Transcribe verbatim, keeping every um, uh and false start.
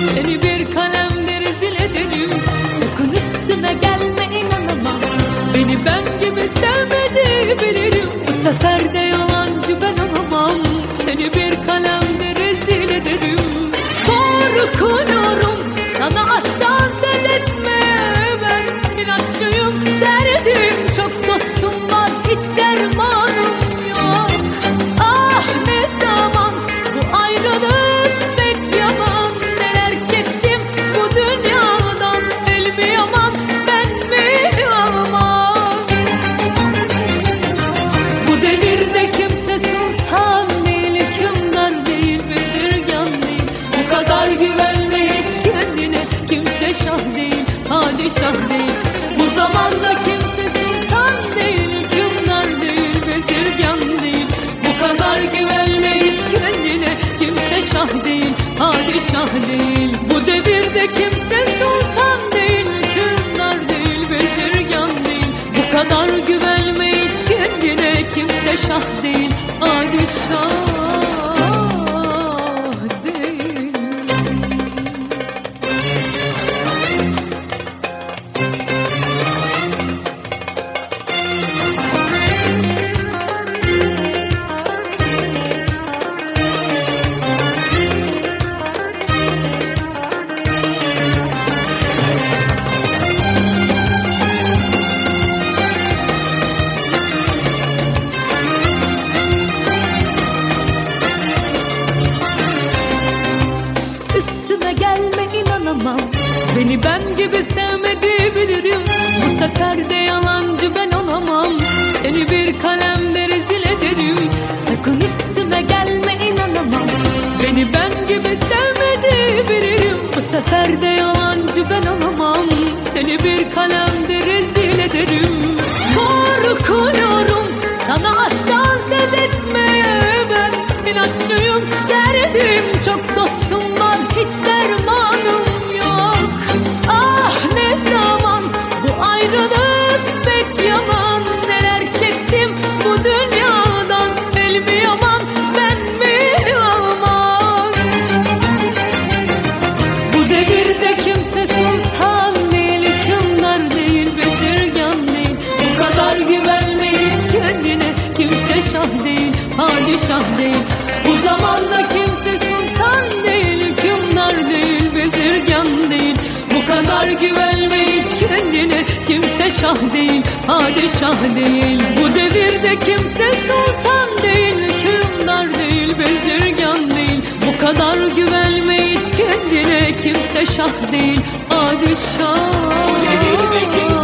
Seni bir kalemde rezil ederim. Sakın üstüme gelme, inanamam. Beni ben gibi sevmedi bilirim. Bu sefer de yalancı ben olamam. Seni bir kalemde rezil ederim. Korkuyorum sana aşktan söz etmeye. Ben inatçıyım, derdim çok, dostum var hiç dermanım yok. Ah ne zaman bu ayrılık pek yaman. Neler çektim bu dünyadan, el mi yaman ben mi yaman. Bu devirde kimse sultan değil, hükümdar değil, bezirgan değil. Bu kadar güvenme hiç kendine, kimse şah değil, padişah değil. Bu zamanda kimse sultan değil, hükümdar değil, bezirgan değil. Bu kadar güvenme hiç kendine, kimse şah değil, padişah değil. Bu devirde kimse sultan değil, hükümdar değil, bezirgan değil. Bu kadar güvenme hiç kendine, kimse şah değil, padişah değil. Üstüme gelme, inanamam. Beni ben gibi sevmedi bilirim. Bu sefer de yalancı ben olamam. Seni bir kalemde rezil ederim. Sakın üstüme gelme, inanamam. Beni ben gibi sevmedi bilirim. Bu sefer de yalancı ben olamam. Seni bir kalemde rezil ederim. Korkuyorum sana aşktan söz etmeye. Ben inatçıyım, derdim çok, dostum var hiç dermanım yok. Ah ne zaman bu ayrılık pek yaman. Neler çektim bu dünyadan, el mi yaman ben mi yaman. Bu devirde kimse sultan değil, hükümdar değil, bezirgan değil. Bu kadar güvenme hiç kendine, kimse şah değil, padişah değil. Bu zamanda kimse sultan değil, hükümdar değil, bezirgan değil. Bu kadar güvenme hiç kendine, kimse şah değil, padişah değil. Bu devirde kimse sultan değil, hükümdar değil, bezirgan değil. Bu kadar güvenme hiç kendine, kimse şah değil, padişah. Bu devirde kimse